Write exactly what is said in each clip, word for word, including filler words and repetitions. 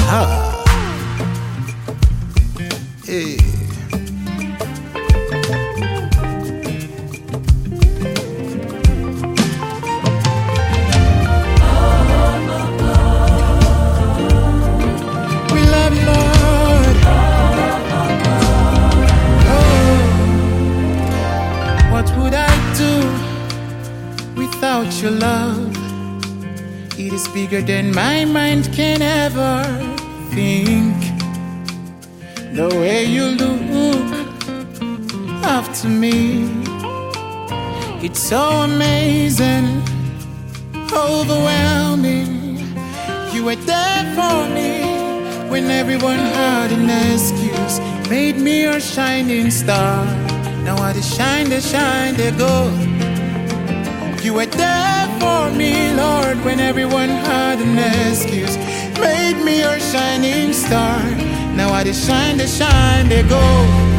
Ha. Hey. We love you, Lord. Oh. What would I do without your love? It is bigger than my mind can ever think. The way you look after me, it's so amazing, overwhelming. You were there for me when everyone had an excuse. Made me your shining star. Now I just shine, they shine, they go. You were there for me, Lord, when everyone had an excuse. Made me your shining star. Now I just shine, they shine, they go.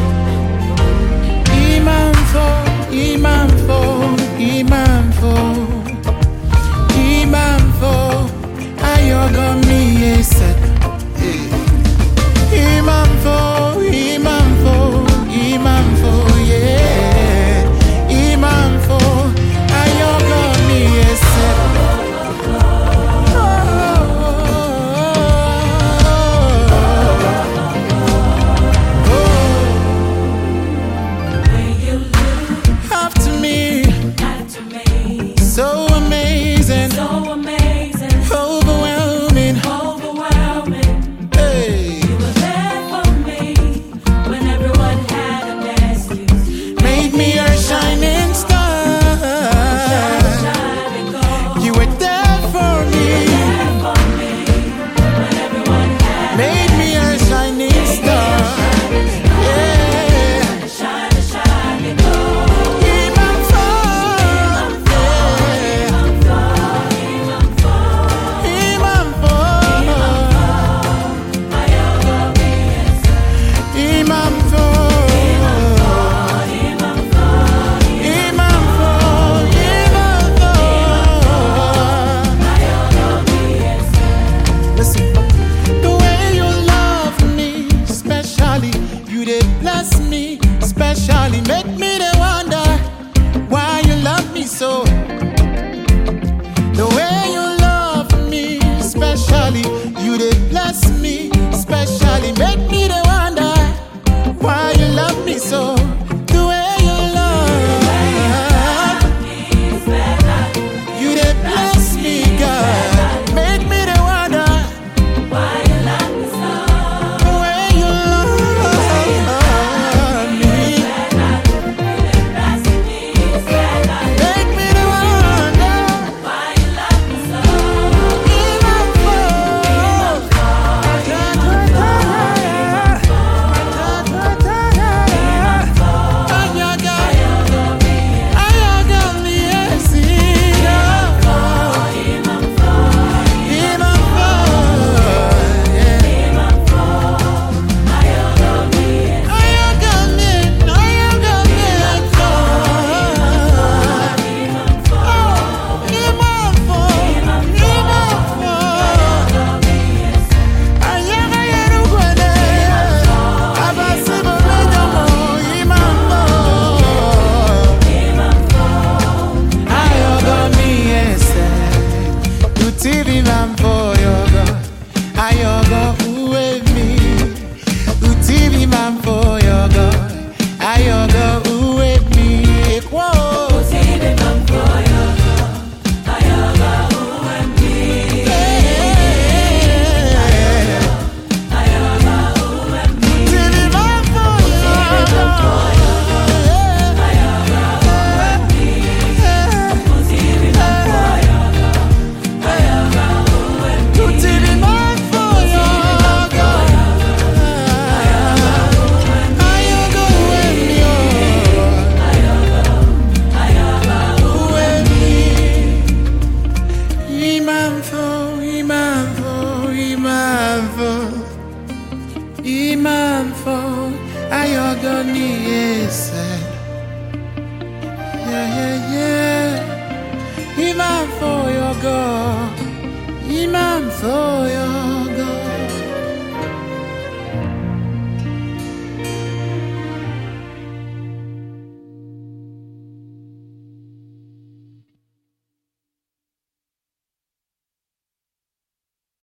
Imamfo, Imamfo, Imamfo, Imamfo, Ayogo mi yeset. Imamfo, Imamfo, Imamfo, yeah. Imamfo, Ayogo mi yeset. So amazing, so amazing, overwhelming, overwhelming. Hey. You were there for me when everyone had an excuse. Made me your shining star. Shine, shine and go. You were there for me. There for me when everyone had Made me your shining star. Yeah. shine, shine and go. Imamfo, Imamfo, Imamfo, Imamfo. Listen, the way you love me, especially you did bless me, especially make me to wonder why you love me so. The way you love me, especially you did bless me, especially make me to wonder why you love me so. The way you love, you did bless me, God. Make me to wonder Why you love me so? the way you love me. Bless me, bless me. Make me to wonder. Why you love me so? Imamfo, Ayaga, Ayaga mi esida. Imamfo, yeah. Ayaga mi, Ayaga mi, oh, Imamfo, Imamfo. Ayaga yerugwele, abasibo mejomo. Imamfo, Ayaga mi ese, utivi mamfo yoga. Ayaga uwe mi, utivi mamfo yoga. Ayaga uwe mi, ekwo. Imamfo, Ayaga ni ese. Yeah, yeah, yeah. Imamfo, your God. Imamfo, your